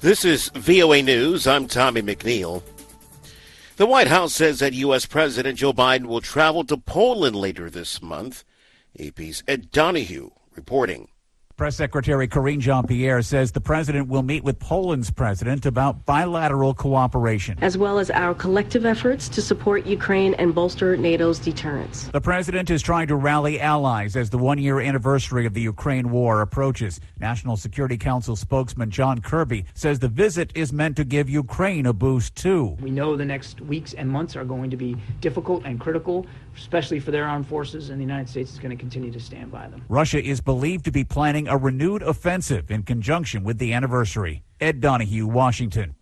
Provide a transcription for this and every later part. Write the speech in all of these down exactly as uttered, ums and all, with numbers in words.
This is V O A News. I'm Tommy McNeil. The White House says that U S. President Joe Biden will travel to Poland later this month. A P's Ed Donahue reporting. Press Secretary Karine Jean-Pierre says the president will meet with Poland's president about bilateral cooperation, as well as our collective efforts to support Ukraine and bolster NATO's deterrence. The president is trying to rally allies as the one-year anniversary of the Ukraine war approaches. National Security Council spokesman John Kirby says the visit is meant to give Ukraine a boost, too. We know the next weeks and months are going to be difficult and critical, especially for their armed forces, and the United States is going to continue to stand by them. Russia is believed to be planning a renewed offensive in conjunction with the anniversary. Ed Donahue, Washington.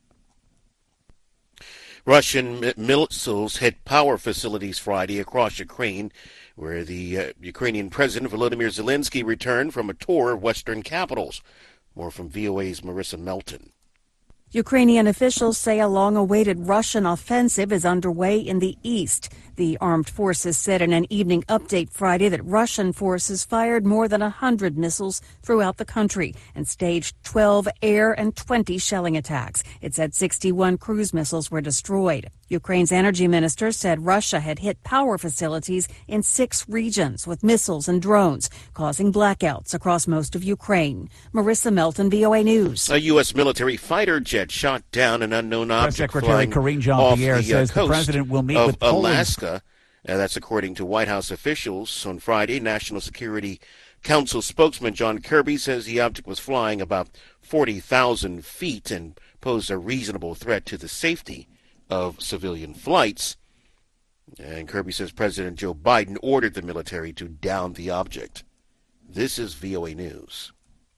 Russian missiles hit power facilities Friday across Ukraine, where the uh, Ukrainian President Volodymyr Zelensky returned from a tour of Western capitals. More from V O A's Marissa Melton. Ukrainian officials say a long-awaited Russian offensive is underway in the east. The armed forces said in an evening update Friday that Russian forces fired more than one hundred missiles throughout the country and staged twelve air and twenty shelling attacks. It said sixty-one cruise missiles were destroyed. Ukraine's energy minister said Russia had hit power facilities in six regions with missiles and drones, causing blackouts across most of Ukraine. Marissa Melton, V O A News. A U S military fighter jet shot down an unknown object Press Secretary Karine Jean-Pierre the, says uh, the president will meet of with Poland. Alaska. Uh, that's according to White House officials. On Friday, National Security Council spokesman John Kirby says the object was flying about forty thousand feet and posed a reasonable threat to the safety of civilian flights. And Kirby says President Joe Biden ordered the military to down the object. This is V O A News.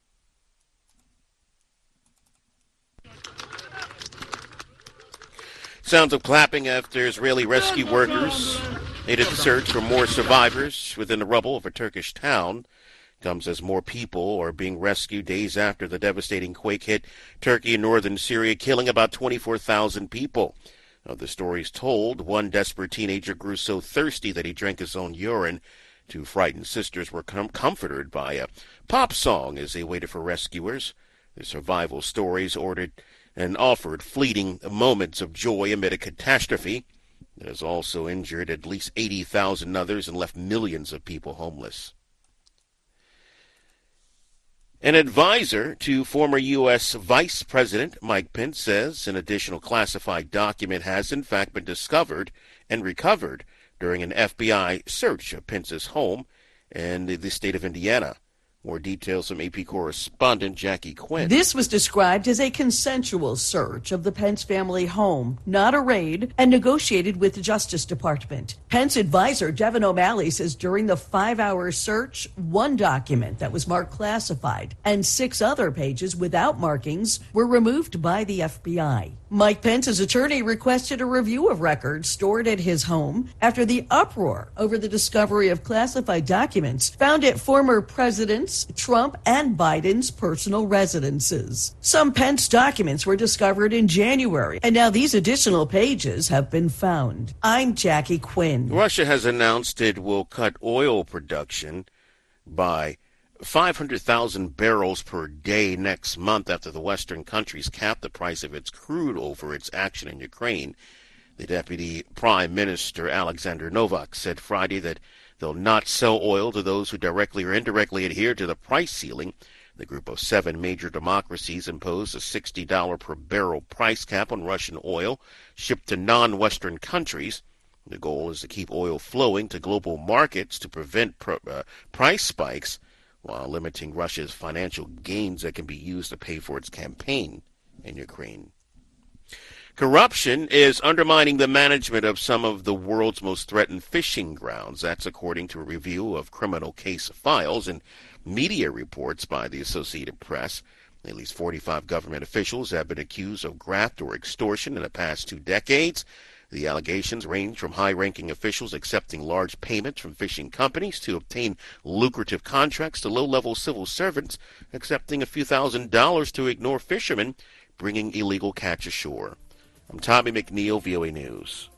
Sounds of clapping after Israeli rescue workers aided the search for more survivors within the rubble of a Turkish town. Comes as more people are being rescued days after the devastating quake hit Turkey and northern Syria, killing about twenty-four thousand people. Of the stories told, one desperate teenager grew so thirsty that he drank his own urine. Two frightened sisters were com- comforted by a pop song as they waited for rescuers. The survival stories ordered and offered fleeting moments of joy amid a catastrophe that has also injured at least eighty thousand others and left millions of people homeless. An advisor to former U S. Vice President Mike Pence says an additional classified document has in fact been discovered and recovered during an F B I search of Pence's home in the state of Indiana. More details from A P correspondent Jackie Quinn. This was described as a consensual search of the Pence family home, not a raid, and negotiated with the Justice Department. Pence advisor Devin O'Malley says during the five-hour search, one document that was marked classified and six other pages without markings were removed by the F B I. Mike Pence's attorney requested a review of records stored at his home after the uproar over the discovery of classified documents found at former presidents Trump and Biden's personal residences. Some Pence documents were discovered in January, and now these additional pages have been found. I'm Jackie Quinn. Russia has announced it will cut oil production by five hundred thousand barrels per day next month after the Western countries cap the price of its crude over its action in Ukraine. The Deputy Prime Minister Alexander Novak said Friday that they'll not sell oil to those who directly or indirectly adhere to the price ceiling. The group of seven major democracies imposed a sixty dollars per barrel price cap on Russian oil shipped to non-Western countries. The goal is to keep oil flowing to global markets to prevent pr- uh, price spikes, while limiting Russia's financial gains that can be used to pay for its campaign in Ukraine. Corruption is undermining the management of some of the world's most threatened fishing grounds. That's according to a review of criminal case files and media reports by the Associated Press. At least forty-five government officials have been accused of graft or extortion in the past two decades. The allegations range from high-ranking officials accepting large payments from fishing companies to obtain lucrative contracts to low-level civil servants accepting a few thousand dollars to ignore fishermen bringing illegal catch ashore. I'm Tommy McNeil, V O A News.